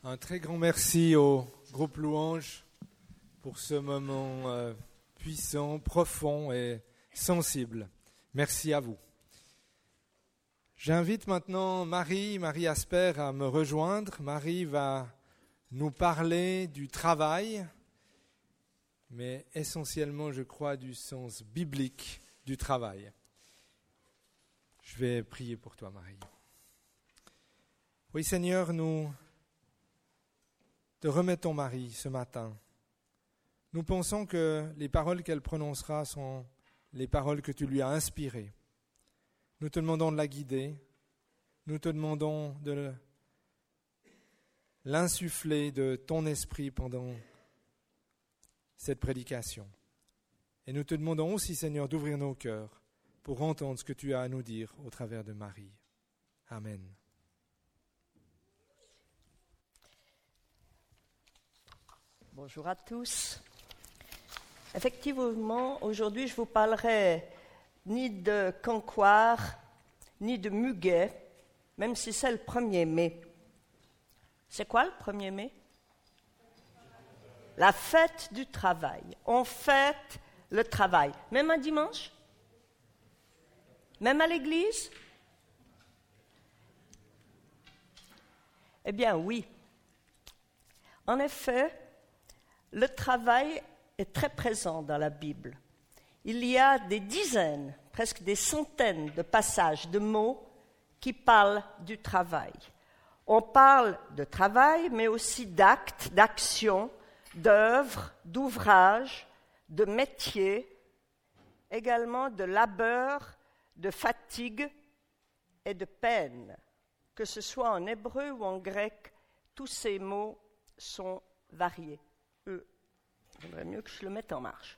Un très grand merci au groupe Louange pour ce moment puissant, profond et sensible. Merci à vous. J'invite maintenant Marie Asper à me rejoindre. Marie va nous parler du travail, mais essentiellement, je crois, du sens biblique du travail. Je vais prier pour toi, Marie. Oui, Seigneur, nous te remettons Marie ce matin. Nous pensons que les paroles qu'elle prononcera sont les paroles que tu lui as inspirées. Nous te demandons de la guider. Nous te demandons de l'insuffler de ton esprit pendant cette prédication. Et nous te demandons aussi, Seigneur, d'ouvrir nos cœurs pour entendre ce que tu as à nous dire au travers de Marie. Amen. Bonjour à tous. Effectivement, aujourd'hui, je vous parlerai ni de Cancoire, ni de Muguet, même si c'est le 1er mai. C'est quoi le 1er mai? La fête du travail. On fête le travail. Même un dimanche? Même à l'église? Eh bien, oui. En effet, le travail est très présent dans la Bible. Il y a des dizaines, presque des centaines de passages, de mots qui parlent du travail. On parle de travail, mais aussi d'actes, d'actions, d'œuvres, d'ouvrages, de métiers, également de labeur, de fatigue et de peine. Que ce soit en hébreu ou en grec, tous ces mots sont variés. Il vaudrait mieux que je le mette en marche.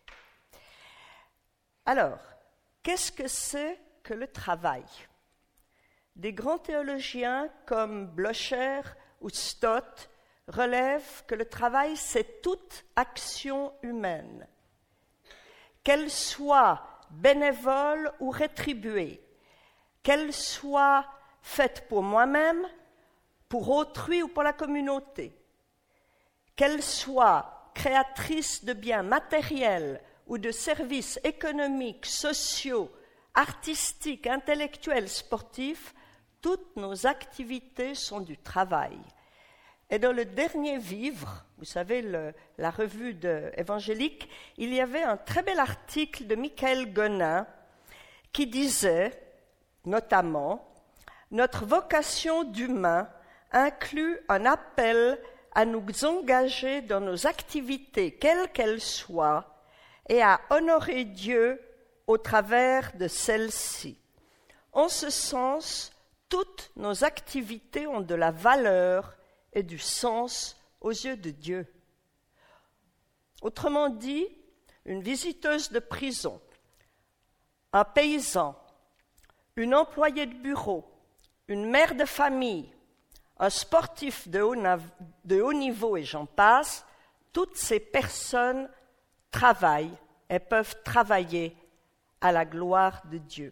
Alors, qu'est-ce que c'est que le travail? Des grands théologiens comme Blocher ou Stott relèvent que le travail, c'est toute action humaine, qu'elle soit bénévole ou rétribuée, qu'elle soit faite pour moi-même, pour autrui ou pour la communauté, qu'elle soit créatrice de biens matériels ou de services économiques, sociaux, artistiques, intellectuels, sportifs, toutes nos activités sont du travail. Et dans le dernier Vivre, vous savez, la revue évangélique, il y avait un très bel article de Michael Gonin qui disait, notamment, « Notre vocation d'humain inclut un appel à nous engager dans nos activités, quelles qu'elles soient, et à honorer Dieu au travers de celles-ci. En ce sens, toutes nos activités ont de la valeur et du sens aux yeux de Dieu. » Autrement dit, une visiteuse de prison, un paysan, une employée de bureau, une mère de famille, un sportif de haut niveau et j'en passe, toutes ces personnes travaillent et peuvent travailler à la gloire de Dieu.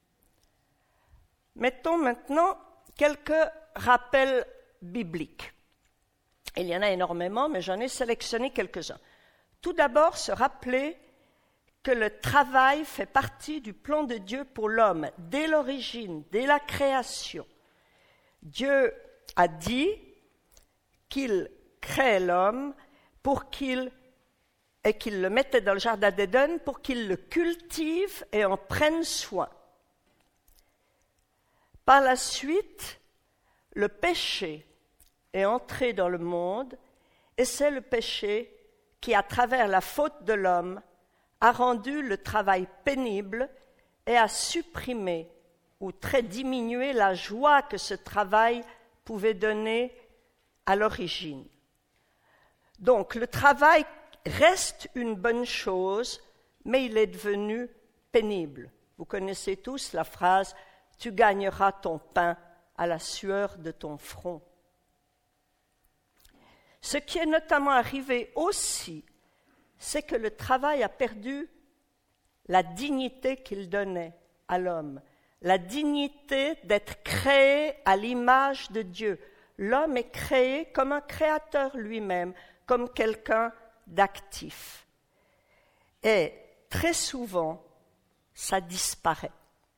Mettons maintenant quelques rappels bibliques. Il y en a énormément, mais j'en ai sélectionné quelques-uns. Tout d'abord, se rappeler que le travail fait partie du plan de Dieu pour l'homme, dès l'origine, dès la création. Dieu a dit qu'il créait l'homme et qu'il le mettait dans le jardin d'Éden pour qu'il le cultive et en prenne soin. Par la suite, le péché est entré dans le monde et c'est le péché qui, à travers la faute de l'homme, a rendu le travail pénible et a supprimé ou très diminué la joie que ce travail pouvait donner à l'origine. Donc, le travail reste une bonne chose, mais il est devenu pénible. Vous connaissez tous la phrase « Tu gagneras ton pain à la sueur de ton front ». Ce qui est notamment arrivé aussi, c'est que le travail a perdu la dignité qu'il donnait à l'homme, la dignité d'être créé à l'image de Dieu, l'homme est créé comme un créateur lui-même, comme quelqu'un d'actif. Et très souvent, ça disparaît.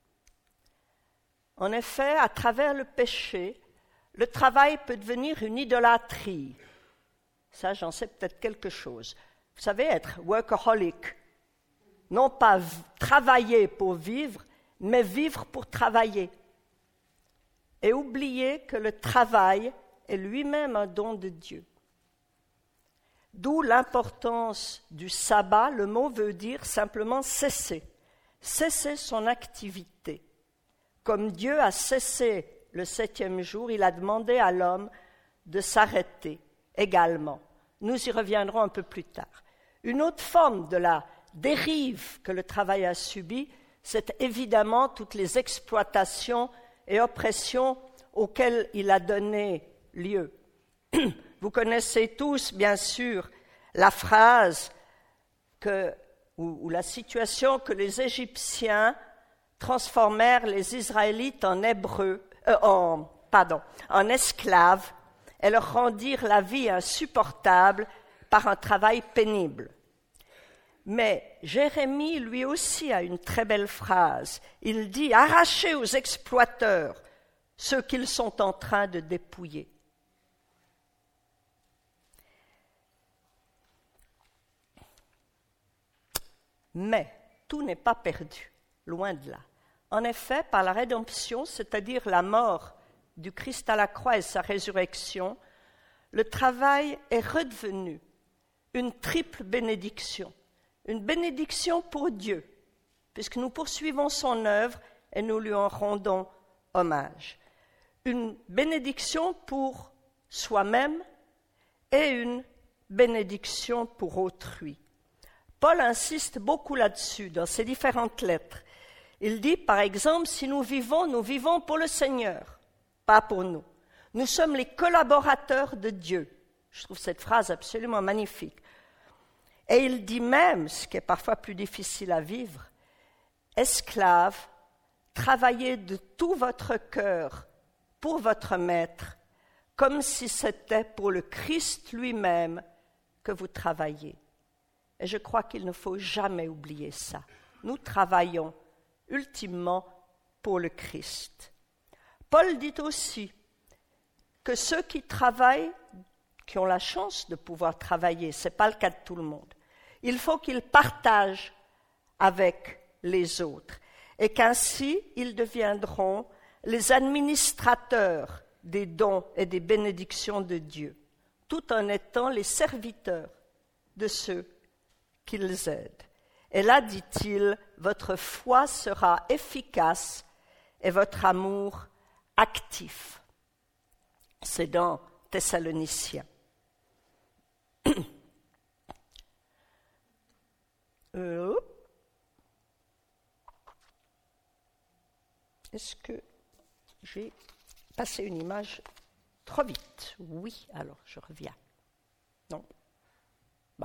En effet, à travers le péché, le travail peut devenir une idolâtrie. Ça, j'en sais peut-être quelque chose. Vous savez, être workaholic, non pas travailler pour vivre, mais vivre pour travailler. Et oublier que le travail est lui-même un don de Dieu. D'où l'importance du sabbat. Le mot veut dire simplement cesser. Cesser son activité. Comme Dieu a cessé le 7e jour, il a demandé à l'homme de s'arrêter également. Nous y reviendrons un peu plus tard. Une autre forme de la dérive que le travail a subie, c'est évidemment toutes les exploitations et oppressions auxquelles il a donné lieu. Vous connaissez tous, bien sûr, la phrase ou la situation que les Égyptiens transformèrent les Israélites en esclaves et leur rendirent la vie insupportable par un travail pénible. Mais Jérémie, lui aussi, a une très belle phrase. Il dit « Arrachez aux exploiteurs ceux qu'ils sont en train de dépouiller ». Mais tout n'est pas perdu, loin de là. En effet, par la rédemption, c'est-à-dire la mort du Christ à la croix et sa résurrection, le travail est redevenu une triple bénédiction. Une bénédiction pour Dieu, puisque nous poursuivons son œuvre et nous lui en rendons hommage. Une bénédiction pour soi-même et une bénédiction pour autrui. Paul insiste beaucoup là-dessus dans ses différentes lettres. Il dit, par exemple, si nous vivons pour le Seigneur, pas pour nous. Nous sommes les collaborateurs de Dieu. Je trouve cette phrase absolument magnifique. Et il dit même, ce qui est parfois plus difficile à vivre, esclaves, travaillez de tout votre cœur pour votre maître, comme si c'était pour le Christ lui-même que vous travaillez. Et je crois qu'il ne faut jamais oublier ça. Nous travaillons ultimement pour le Christ. Paul dit aussi que ceux qui travaillent, qui ont la chance de pouvoir travailler, ce n'est pas le cas de tout le monde, il faut qu'ils partagent avec les autres et qu'ainsi ils deviendront les administrateurs des dons et des bénédictions de Dieu, tout en étant les serviteurs de ceux qu'ils aident. Et là, dit-il, votre foi sera efficace et votre amour actif. C'est dans Thessaloniciens. Est-ce que j'ai passé une image trop vite? Oui, alors je reviens. Non? Bon.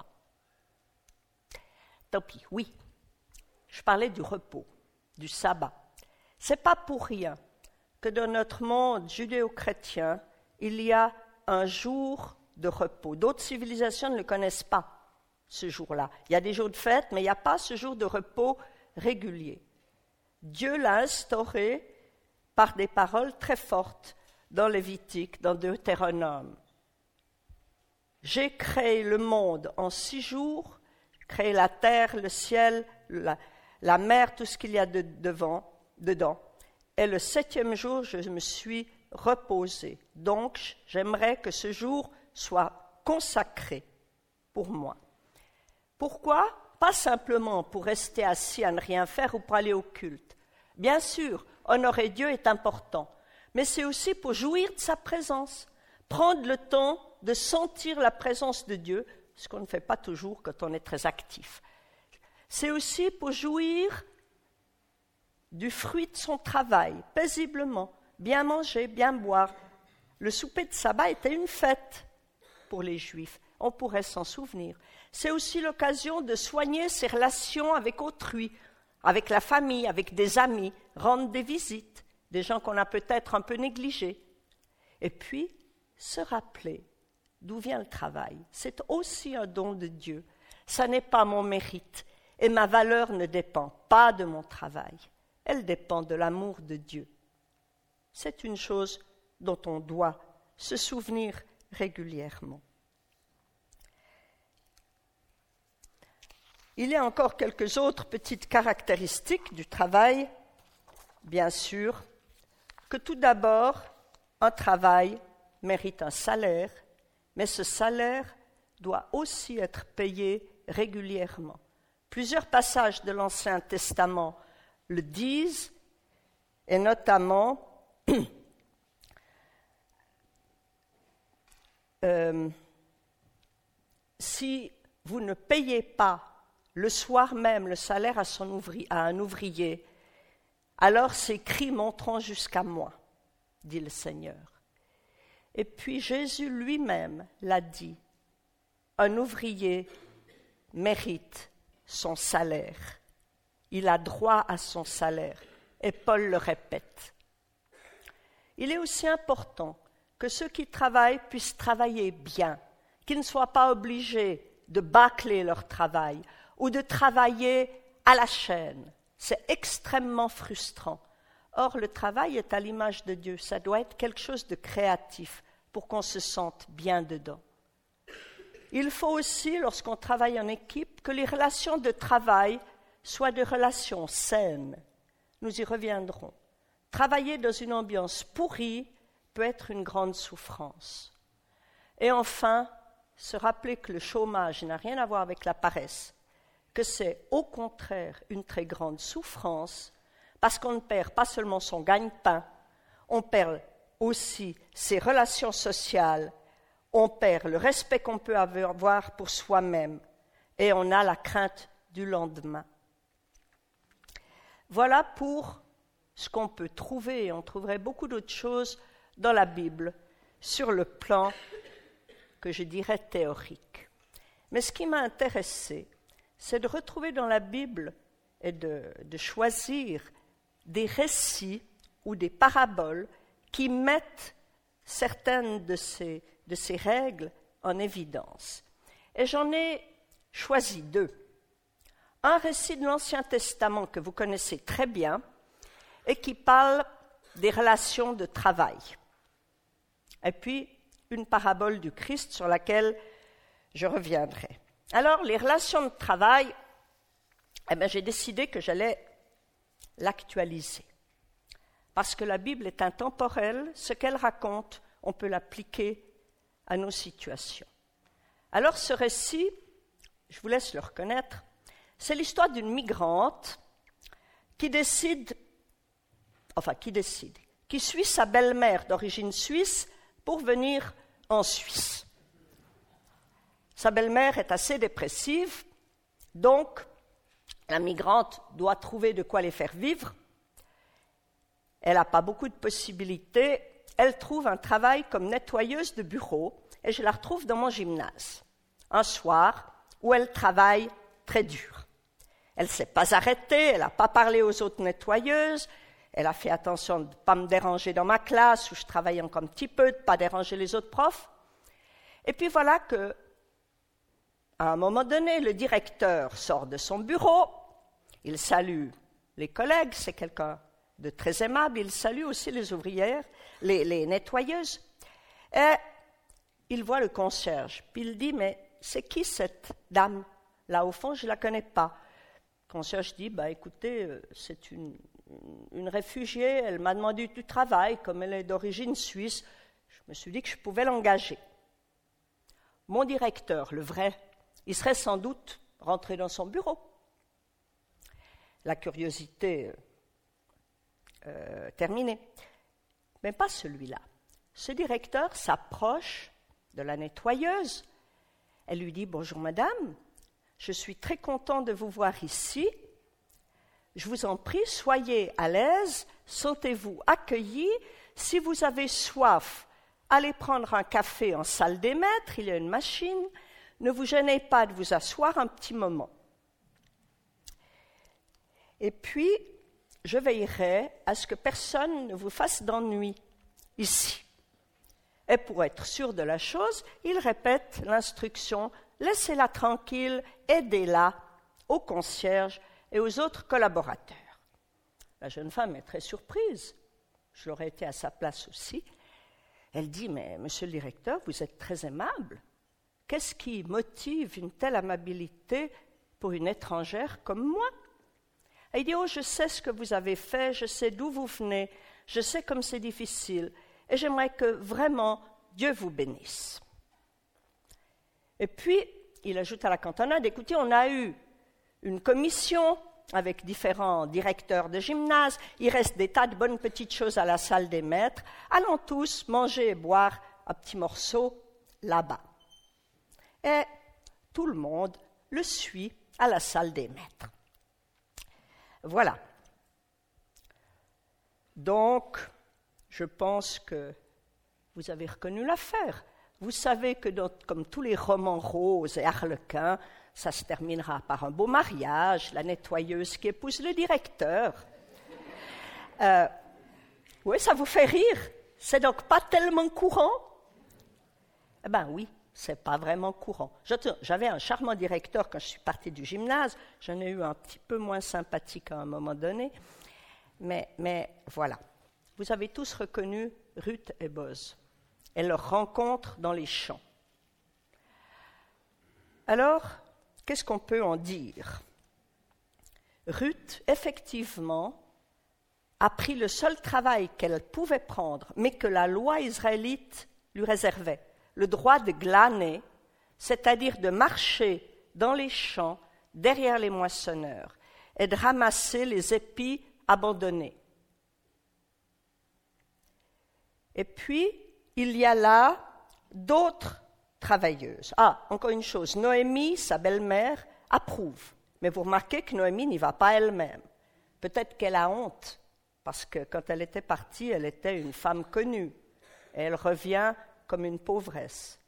Tant pis, oui. Je parlais du repos, du sabbat. Ce n'est pas pour rien que dans notre monde judéo-chrétien, il y a un jour de repos. D'autres civilisations ne le connaissent pas, ce jour-là. Il y a des jours de fête, mais il n'y a pas ce jour de repos régulier. Dieu l'a instauré par des paroles très fortes dans Lévitique, dans Deutéronome. J'ai créé le monde en 6 jours, créé la terre, le ciel, la mer, tout ce qu'il y a dedans. Et le 7e jour, je me suis reposé. Donc, j'aimerais que ce jour soit consacré pour moi. Pourquoi? Pas simplement pour rester assis à ne rien faire ou pour aller au culte. Bien sûr, honorer Dieu est important, mais c'est aussi pour jouir de sa présence, prendre le temps de sentir la présence de Dieu, ce qu'on ne fait pas toujours quand on est très actif. C'est aussi pour jouir du fruit de son travail, paisiblement, bien manger, bien boire. Le souper de sabbat était une fête pour les Juifs, on pourrait s'en souvenir. C'est aussi l'occasion de soigner ses relations avec autrui, avec la famille, avec des amis, rendre des visites, des gens qu'on a peut-être un peu négligés. Et puis, se rappeler d'où vient le travail. C'est aussi un don de Dieu. Ça n'est pas mon mérite et ma valeur ne dépend pas de mon travail. Elle dépend de l'amour de Dieu. C'est une chose dont on doit se souvenir régulièrement. Il y a encore quelques autres petites caractéristiques du travail. Bien sûr, que tout d'abord, un travail mérite un salaire, mais ce salaire doit aussi être payé régulièrement. Plusieurs passages de l'Ancien Testament le disent, et notamment si vous ne payez pas le soir même le salaire à un ouvrier, alors ces cris monteront jusqu'à moi, dit le Seigneur. Et puis Jésus lui-même l'a dit, un ouvrier mérite son salaire. Il a droit à son salaire. Et Paul le répète. Il est aussi important que ceux qui travaillent puissent travailler bien, qu'ils ne soient pas obligés de bâcler leur travail ou de travailler à la chaîne. C'est extrêmement frustrant. Or, le travail est à l'image de Dieu. Ça doit être quelque chose de créatif pour qu'on se sente bien dedans. Il faut aussi, lorsqu'on travaille en équipe, que les relations de travail soient des relations saines. Nous y reviendrons. Travailler dans une ambiance pourrie peut être une grande souffrance. Et enfin, se rappeler que le chômage n'a rien à voir avec la paresse, que c'est au contraire une très grande souffrance, parce qu'on ne perd pas seulement son gagne-pain, on perd aussi ses relations sociales, on perd le respect qu'on peut avoir pour soi-même, et on a la crainte du lendemain. Voilà pour ce qu'on peut trouver, et on trouverait beaucoup d'autres choses dans la Bible, sur le plan que je dirais théorique. Mais ce qui m'a intéressé, c'est de retrouver dans la Bible et de choisir des récits ou des paraboles qui mettent certaines de ces règles en évidence. Et j'en ai choisi deux. Un récit de l'Ancien Testament que vous connaissez très bien et qui parle des relations de travail. Et puis, une parabole du Christ sur laquelle je reviendrai. Alors, les relations de travail, j'ai décidé que j'allais l'actualiser. Parce que la Bible est intemporelle, ce qu'elle raconte, on peut l'appliquer à nos situations. Alors, ce récit, je vous laisse le reconnaître, c'est l'histoire d'une migrante qui suit sa belle-mère d'origine suisse pour venir en Suisse. Sa belle-mère est assez dépressive, donc la migrante doit trouver de quoi les faire vivre. Elle n'a pas beaucoup de possibilités. Elle trouve un travail comme nettoyeuse de bureau et je la retrouve dans mon gymnase, un soir où elle travaille très dur. Elle ne s'est pas arrêtée, elle n'a pas parlé aux autres nettoyeuses, elle a fait attention de ne pas me déranger dans ma classe où je travaillais encore un petit peu, de ne pas déranger les autres profs. Et puis voilà que, à un moment donné, le directeur sort de son bureau, il salue les collègues, c'est quelqu'un de très aimable, il salue aussi les ouvrières, les nettoyeuses, et il voit le concierge, puis il dit « Mais c'est qui cette dame ? Là au fond, je ne la connais pas. » Le concierge dit « Écoutez, c'est une réfugiée, elle m'a demandé du travail, comme elle est d'origine suisse, je me suis dit que je pouvais l'engager. » Mon directeur, le vrai, il serait sans doute rentré dans son bureau. La curiosité terminée. Mais pas celui-là. Ce directeur s'approche de la nettoyeuse. Elle lui dit « Bonjour madame, je suis très content de vous voir ici. Je vous en prie, soyez à l'aise, sentez-vous accueillis. Si vous avez soif, allez prendre un café en salle des maîtres, il y a une machine. Ne vous gênez pas de vous asseoir un petit moment. Et puis, je veillerai à ce que personne ne vous fasse d'ennui ici. » Et Et pour être sûr de la chose, il répète l'instruction « Laissez-la tranquille, aidez-la au concierge et aux autres collaborateurs. » La jeune femme est très surprise. Je l'aurais été à sa place aussi. Elle dit « Mais monsieur le directeur, vous êtes très aimable. Qu'est-ce qui motive une telle amabilité pour une étrangère comme moi ?» Elle dit « Oh, je sais ce que vous avez fait, je sais d'où vous venez, je sais comme c'est difficile, et j'aimerais que vraiment Dieu vous bénisse. » Et puis, il ajoute à la cantonade « Écoutez, on a eu une commission avec différents directeurs de gymnase, il reste des tas de bonnes petites choses à la salle des maîtres, allons tous manger et boire un petit morceau là-bas. » Et tout le monde le suit à la salle des maîtres. Voilà. Donc, je pense que vous avez reconnu l'affaire. Vous savez que, comme tous les romans roses et harlequins, ça se terminera par un beau mariage, la nettoyeuse qui épouse le directeur. Oui, ça vous fait rire? C'est donc pas tellement courant? Eh bien oui, c'est pas vraiment courant. J'avais un charmant directeur quand je suis partie du gymnase, j'en ai eu un petit peu moins sympathique à un moment donné, mais voilà. Vous avez tous reconnu Ruth et Boz et leur rencontre dans les champs. Alors, qu'est-ce qu'on peut en dire? Ruth, effectivement, a pris le seul travail qu'elle pouvait prendre, mais que la loi israélite lui réservait, le droit de glaner, c'est-à-dire de marcher dans les champs derrière les moissonneurs et de ramasser les épis abandonnés. Et puis, il y a là d'autres travailleuses. Ah, encore une chose, Noémie, sa belle-mère, approuve. Mais vous remarquez que Noémie n'y va pas elle-même. Peut-être qu'elle a honte, parce que quand elle était partie, elle était une femme connue. Et elle revient comme une pauvresse.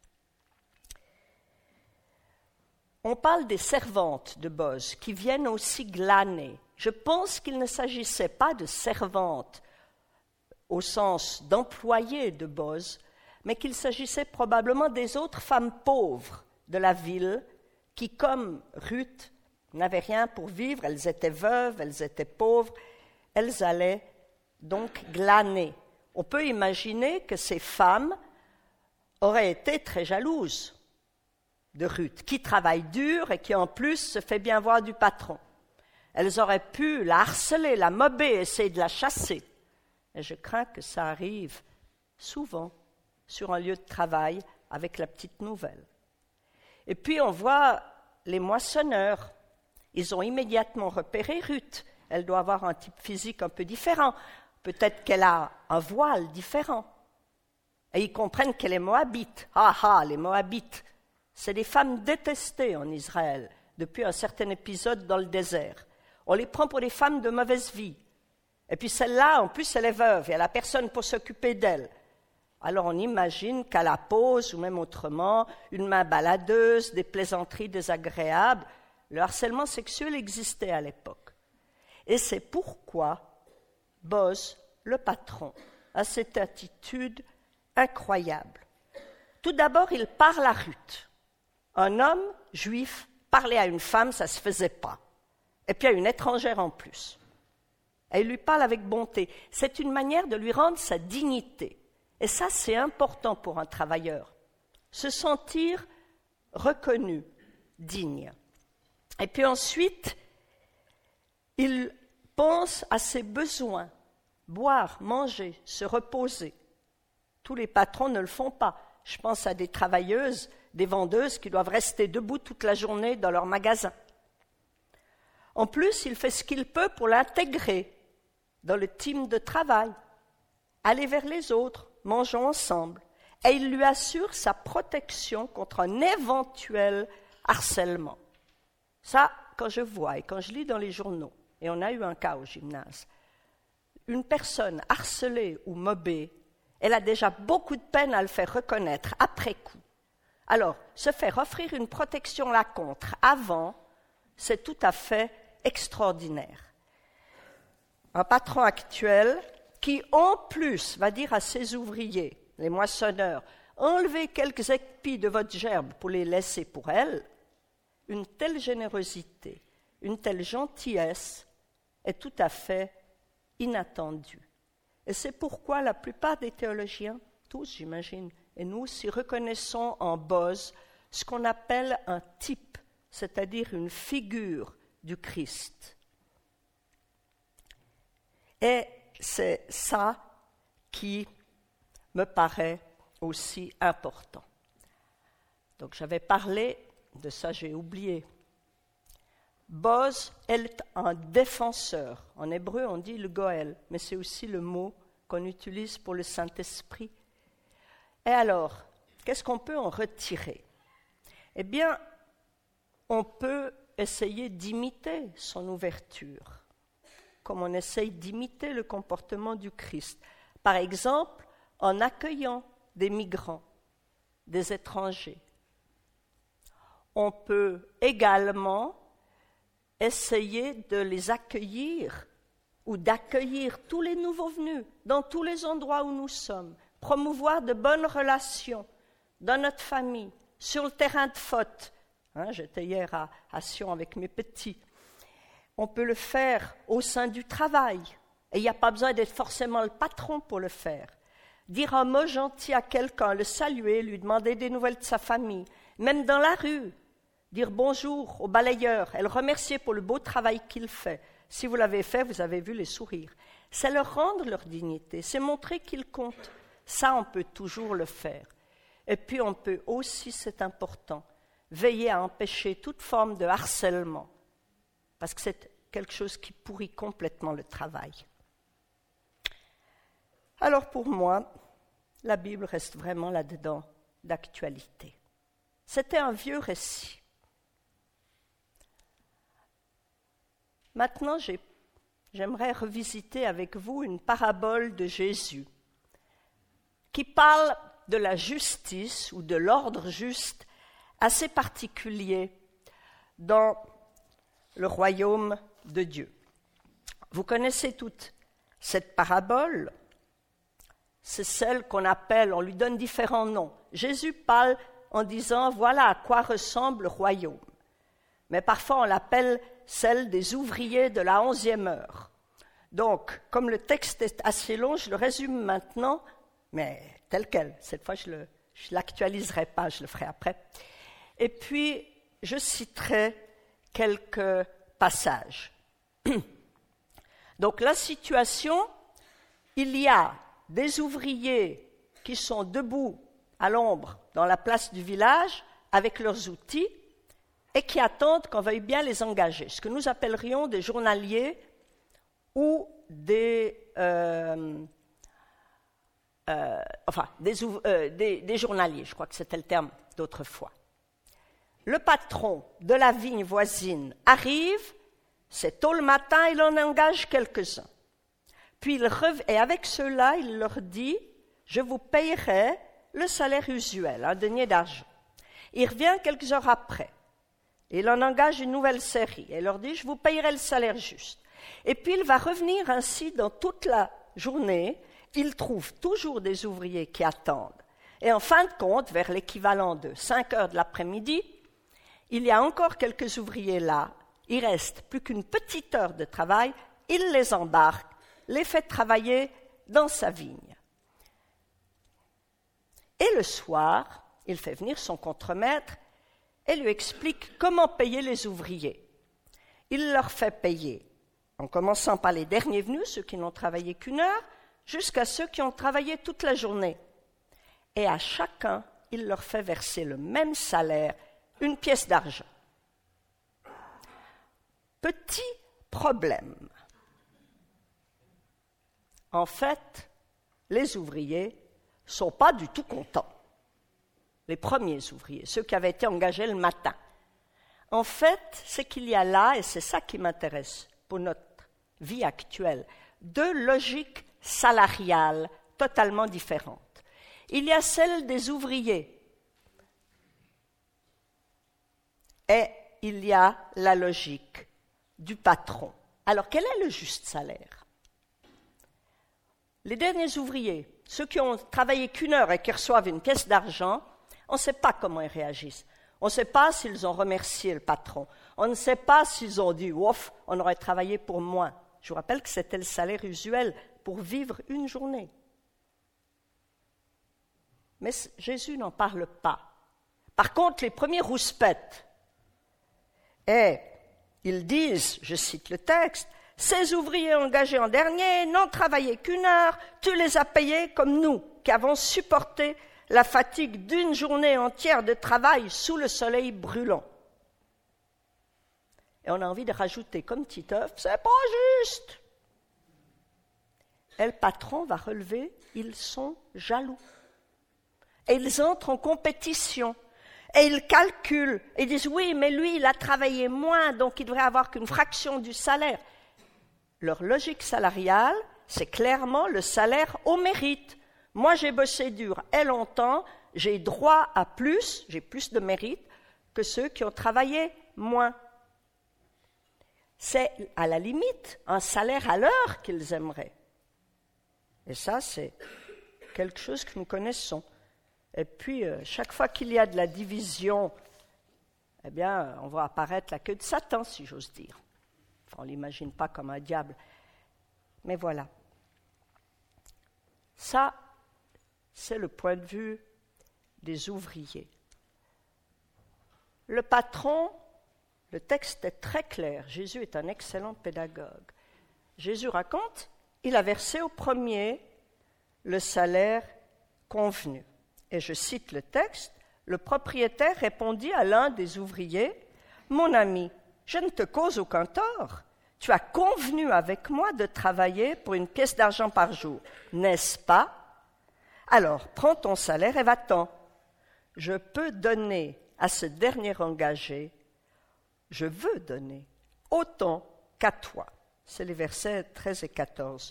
On parle des servantes de Boz, qui viennent aussi glaner. Je pense qu'il ne s'agissait pas de servantes au sens d'employées de Boz, mais qu'il s'agissait probablement des autres femmes pauvres de la ville qui, comme Ruth, n'avaient rien pour vivre, elles étaient veuves, elles étaient pauvres, elles allaient donc glaner. On peut imaginer que ces femmes auraient été très jalouses de Ruth, qui travaille dur et qui en plus se fait bien voir du patron. Elles auraient pu la harceler, la mober, essayer de la chasser. Et je crains que ça arrive souvent sur un lieu de travail avec la petite nouvelle. Et puis on voit les moissonneurs. Ils ont immédiatement repéré Ruth. Elle doit avoir un type physique un peu différent. Peut-être qu'elle a un voile différent. Et ils comprennent qu'elle est moabite. Ah, les moabites, c'est des femmes détestées en Israël depuis un certain épisode dans le désert. On les prend pour des femmes de mauvaise vie. Et puis celle-là, en plus, elle est veuve et elle n'a personne pour s'occuper d'elle. Alors on imagine qu'à la pause, ou même autrement, une main baladeuse, des plaisanteries désagréables, le harcèlement sexuel existait à l'époque. Et c'est pourquoi Boz, le patron, a cette attitude incroyable. Tout d'abord, il parle à Ruth. Un homme juif parler à une femme, ça ne se faisait pas. Et puis à une étrangère en plus. Et il lui parle avec bonté. C'est une manière de lui rendre sa dignité. Et ça, c'est important pour un travailleur. Se sentir reconnu, digne. Et puis ensuite, il pense à ses besoins. Boire, manger, se reposer. Tous les patrons ne le font pas. Je pense à des travailleuses, des vendeuses qui doivent rester debout toute la journée dans leur magasin. En plus, il fait ce qu'il peut pour l'intégrer dans le team de travail. Aller vers les autres, mangeons ensemble. Et il lui assure sa protection contre un éventuel harcèlement. Ça, quand je vois et quand je lis dans les journaux, et on a eu un cas au gymnase, une personne harcelée ou mobée, elle a déjà beaucoup de peine à le faire reconnaître après coup. Alors, se faire offrir une protection là contre avant, c'est tout à fait extraordinaire. Un patron actuel qui, en plus, va dire à ses ouvriers les moissonneurs, enlevez quelques épis de votre gerbe pour les laisser pour elles, une telle générosité, une telle gentillesse est tout à fait inattendue. Et c'est pourquoi la plupart des théologiens, tous j'imagine, et nous aussi reconnaissons en Boz ce qu'on appelle un type, c'est-à-dire une figure du Christ. Et c'est ça qui me paraît aussi important. Donc j'avais parlé de ça, j'ai oublié. Boz est un défenseur. En hébreu, on dit le Goël, mais c'est aussi le mot qu'on utilise pour le Saint-Esprit. Et alors, qu'est-ce qu'on peut en retirer? Eh bien, on peut essayer d'imiter son ouverture, comme on essaye d'imiter le comportement du Christ. Par exemple, en accueillant des migrants, des étrangers. On peut également essayer de les accueillir ou d'accueillir tous les nouveaux venus dans tous les endroits où nous sommes, promouvoir de bonnes relations dans notre famille, sur le terrain de faute. J'étais hier à Sion avec mes petits. On peut le faire au sein du travail, et il n'y a pas besoin d'être forcément le patron pour le faire. Dire un mot gentil à quelqu'un, le saluer, lui demander des nouvelles de sa famille, même dans la rue, dire bonjour au balayeur et le remercier pour le beau travail qu'il fait. Si vous l'avez fait, vous avez vu les sourires. C'est leur rendre leur dignité, c'est montrer qu'ils comptent. Ça, on peut toujours le faire. Et puis, on peut aussi, c'est important, veiller à empêcher toute forme de harcèlement, parce que c'est quelque chose qui pourrit complètement le travail. Alors pour moi, la Bible reste vraiment là-dedans d'actualité. C'était un vieux récit. Maintenant, j'aimerais revisiter avec vous une parabole de Jésus qui parle de la justice ou de l'ordre juste assez particulier dans le royaume de Dieu. Vous connaissez toute cette parabole, c'est celle qu'on appelle, on lui donne différents noms. Jésus parle en disant, voilà à quoi ressemble le royaume. Mais parfois on l'appelle celle des ouvriers de la 11e heure. Donc, comme le texte est assez long, je le résume maintenant, mais tel quel. Cette fois, je ne l'actualiserai pas, je le ferai après. Et puis, je citerai quelques passages. Donc, la situation, il y a des ouvriers qui sont debout à l'ombre dans la place du village avec leurs outils et qui attendent qu'on veuille bien les engager, ce que nous appellerions des journaliers ou des journaliers, je crois que c'était le terme d'autrefois. Le patron de la vigne voisine arrive, c'est tôt le matin, il en engage quelques-uns. Puis et avec ceux-là, il leur dit, je vous payerai le salaire usuel, un denier d'argent. Il revient quelques heures après. Il en engage une nouvelle série et leur dit, je vous payerai le salaire juste. Et puis il va revenir ainsi dans toute la journée. Il trouve toujours des ouvriers qui attendent. Et en fin de compte, vers l'équivalent de 5 heures de l'après-midi, il y a encore quelques ouvriers là. Il reste plus qu'une petite heure de travail. Il les embarque, les fait travailler dans sa vigne. Et le soir, il fait venir son contremaître et lui explique comment payer les ouvriers. Il leur fait payer, en commençant par les derniers venus, ceux qui n'ont travaillé qu'une heure, jusqu'à ceux qui ont travaillé toute la journée. Et à chacun, il leur fait verser le même salaire, une pièce d'argent. Petit problème. En fait, les ouvriers ne sont pas du tout contents. Les premiers ouvriers, ceux qui avaient été engagés le matin. En fait, ce qu'il y a là, et c'est ça qui m'intéresse pour notre vie actuelle, deux logiques salariales totalement différentes. Il y a celle des ouvriers et il y a la logique du patron. Alors, quel est le juste salaire? Les derniers ouvriers, ceux qui ont travaillé qu'1 heure et qui reçoivent une pièce d'argent, on ne sait pas comment ils réagissent. On ne sait pas s'ils ont remercié le patron. On ne sait pas s'ils ont dit « ouf, on aurait travaillé pour moins ». Je vous rappelle que c'était le salaire usuel pour vivre une journée. Mais Jésus n'en parle pas. Par contre, les premiers rouspètes, et ils disent, je cite le texte, « Ces ouvriers engagés en dernier n'ont travaillé qu'1 heure, tu les as payés comme nous, qui avons supporté la fatigue d'une journée entière de travail sous le soleil brûlant. » Et on a envie de rajouter comme Titeuf, « C'est pas juste !» Et le patron va relever, ils sont jaloux. Et ils entrent en compétition. Et ils calculent. Et ils disent, oui, mais lui, il a travaillé moins, donc il devrait avoir qu'une fraction du salaire. Leur logique salariale, c'est clairement le salaire au mérite. Moi, j'ai bossé dur et longtemps, j'ai droit à plus, j'ai plus de mérite que ceux qui ont travaillé moins. C'est à la limite un salaire à l'heure qu'ils aimeraient. Et ça, c'est quelque chose que nous connaissons. Et puis, chaque fois qu'il y a de la division, eh bien, on voit apparaître la queue de Satan, si j'ose dire. Enfin, on ne l'imagine pas comme un diable. Mais voilà. Ça, c'est le point de vue des ouvriers. Le patron, le texte est très clair. Jésus est un excellent pédagogue. Jésus raconte, il a versé au premier le salaire convenu. Et je cite le texte, le propriétaire répondit à l'un des ouvriers, « Mon ami, je ne te cause aucun tort. Tu as convenu avec moi de travailler pour une pièce d'argent par jour, n'est-ce pas? Alors, prends ton salaire et va-t'en. Je peux donner à ce dernier engagé, je veux donner autant qu'à toi. » C'est les versets 13 et 14.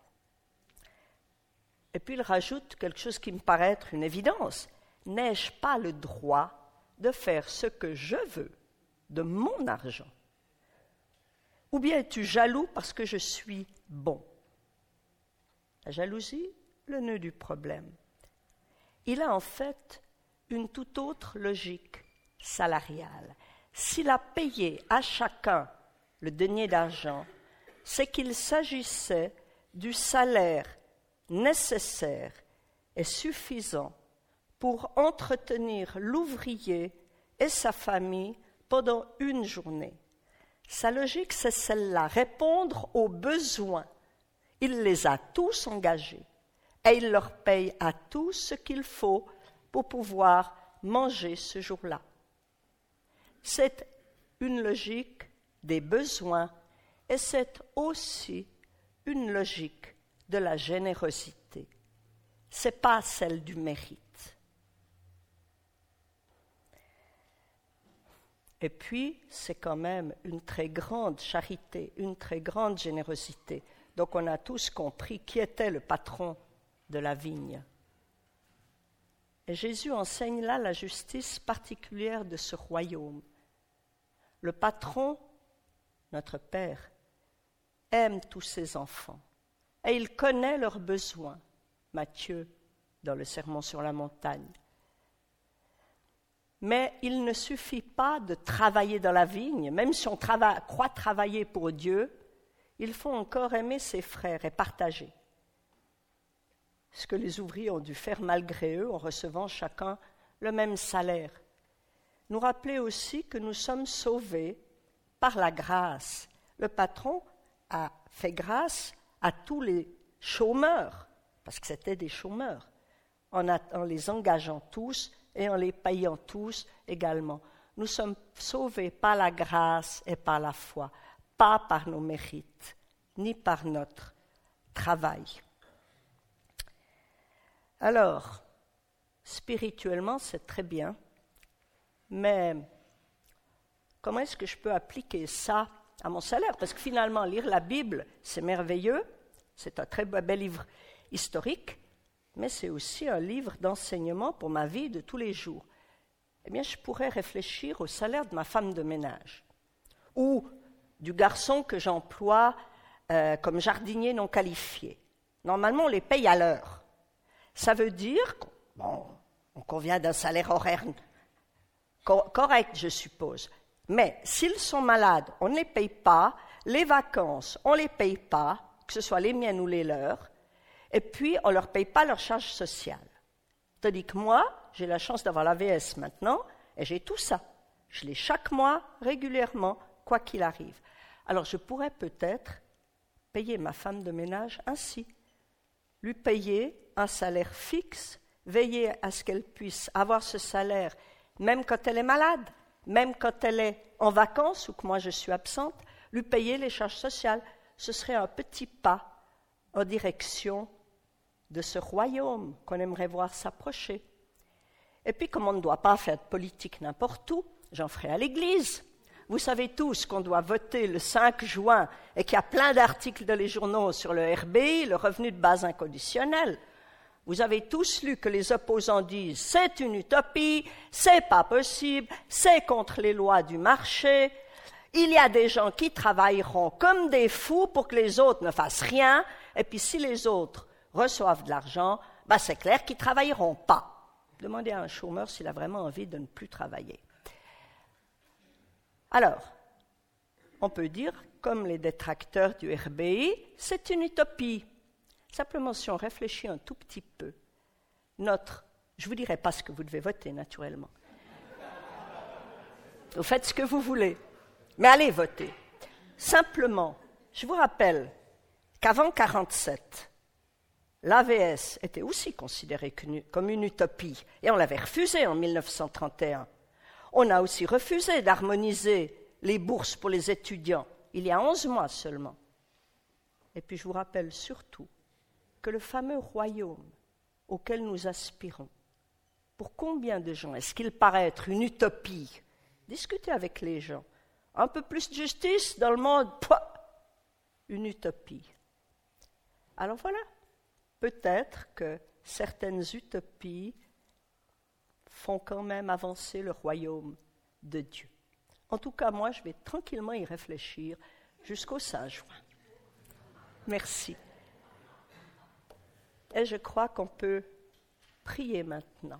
Et puis il rajoute quelque chose qui me paraît être une évidence. N'ai-je pas le droit de faire ce que je veux de mon argent? Ou bien es-tu jaloux parce que je suis bon? La jalousie, le nœud du problème. Il a en fait une toute autre logique salariale. S'il a payé à chacun le denier d'argent, c'est qu'il s'agissait du salaire nécessaire et suffisant pour entretenir l'ouvrier et sa famille pendant une journée. Sa logique, c'est celle-là, répondre aux besoins. Il les a tous engagés et il leur paye à tous ce qu'il faut pour pouvoir manger ce jour-là. C'est une logique des besoins et c'est aussi une logique de la générosité. Ce n'est pas celle du mérite. Et puis, c'est quand même une très grande charité, une très grande générosité. Donc on a tous compris qui était le patron de la vigne. Et Jésus enseigne là la justice particulière de ce royaume. Le patron, notre Père, aime tous ses enfants. Et il connaît leurs besoins, Matthieu, dans le Sermon sur la montagne. Mais il ne suffit pas de travailler dans la vigne, même si on croit travailler pour Dieu, il faut encore aimer ses frères et partager. Ce que les ouvriers ont dû faire malgré eux en recevant chacun le même salaire. Nous rappeler aussi que nous sommes sauvés par la grâce. Le patron a fait grâce à tous les chômeurs, parce que c'était des chômeurs, en les engageant tous et en les payant tous également. Nous sommes sauvés par la grâce et par la foi, pas par nos mérites, ni par notre travail. Alors, spirituellement, c'est très bien, mais comment est-ce que je peux appliquer ça à mon salaire? Parce que finalement, lire la Bible, c'est merveilleux, c'est un très bel livre historique, mais c'est aussi un livre d'enseignement pour ma vie de tous les jours. Eh bien, je pourrais réfléchir au salaire de ma femme de ménage ou du garçon que j'emploie comme jardinier non qualifié. Normalement, on les paye à l'heure. Ça veut dire qu'on convient d'un salaire horaire correct, je suppose. Mais s'ils sont malades, on ne les paye pas. Les vacances, on ne les paye pas, que ce soit les miennes ou les leurs. Et puis, on ne leur paye pas leur charge sociale. Tandis que moi, j'ai la chance d'avoir l'AVS maintenant, et j'ai tout ça. Je l'ai chaque mois, régulièrement, quoi qu'il arrive. Alors, je pourrais peut-être payer ma femme de ménage ainsi. Lui payer un salaire fixe, veiller à ce qu'elle puisse avoir ce salaire, même quand elle est malade, même quand elle est en vacances ou que moi je suis absente, lui payer les charges sociales. Ce serait un petit pas en direction de ce royaume qu'on aimerait voir s'approcher. Et puis, comme on ne doit pas faire de politique n'importe où, j'en ferai à l'Église. Vous savez tous qu'on doit voter le 5 juin et qu'il y a plein d'articles dans les journaux sur le RBI, le revenu de base inconditionnel. Vous avez tous lu que les opposants disent « c'est une utopie, c'est pas possible, c'est contre les lois du marché ». Il y a des gens qui travailleront comme des fous pour que les autres ne fassent rien, et puis si les autres reçoivent de l'argent, c'est clair qu'ils ne travailleront pas. Demandez à un chômeur s'il a vraiment envie de ne plus travailler. Alors, on peut dire, comme les détracteurs du RBI, c'est une utopie. Simplement, si on réfléchit un tout petit peu, je ne vous dirai pas ce que vous devez voter, naturellement. Vous faites ce que vous voulez, mais allez voter. Simplement, je vous rappelle qu'avant 1947, l'AVS était aussi considérée comme une utopie, et on l'avait refusée en 1931. On a aussi refusé d'harmoniser les bourses pour les étudiants, il y a 11 mois seulement. Et puis je vous rappelle surtout que le fameux royaume auquel nous aspirons, pour combien de gens est-ce qu'il paraît être une utopie? Discutez avec les gens. Un peu plus de justice dans le monde, une utopie. Alors voilà, peut-être que certaines utopies font quand même avancer le royaume de Dieu. En tout cas, moi, je vais tranquillement y réfléchir jusqu'au 5 juin. Merci. Et je crois qu'on peut prier maintenant.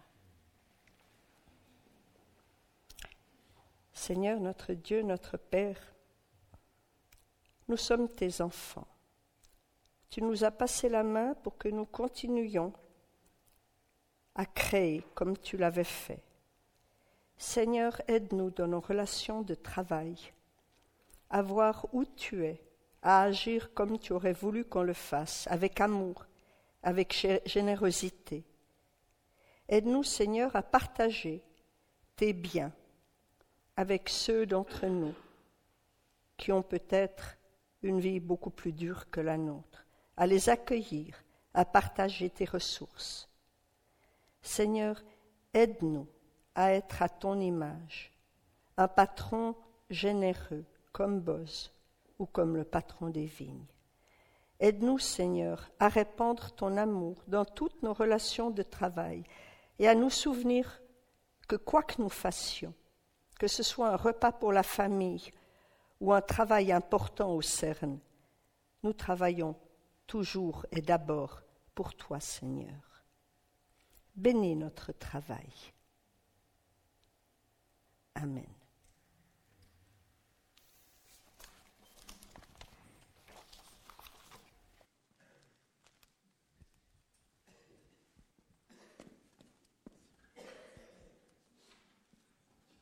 Seigneur, notre Dieu, notre Père, nous sommes tes enfants. Tu nous as passé la main pour que nous continuions à créer comme tu l'avais fait. Seigneur, aide-nous dans nos relations de travail, à voir où tu es, à agir comme tu aurais voulu qu'on le fasse, avec amour, avec générosité. Aide-nous, Seigneur, à partager tes biens avec ceux d'entre nous qui ont peut-être une vie beaucoup plus dure que la nôtre, à les accueillir, à partager tes ressources. Seigneur, aide-nous à être à ton image, un patron généreux comme Boz ou comme le patron des vignes. Aide-nous, Seigneur, à répandre ton amour dans toutes nos relations de travail et à nous souvenir que quoi que nous fassions, que ce soit un repas pour la famille ou un travail important au CERN, nous travaillons toujours et d'abord pour toi, Seigneur. Bénis notre travail. Amen.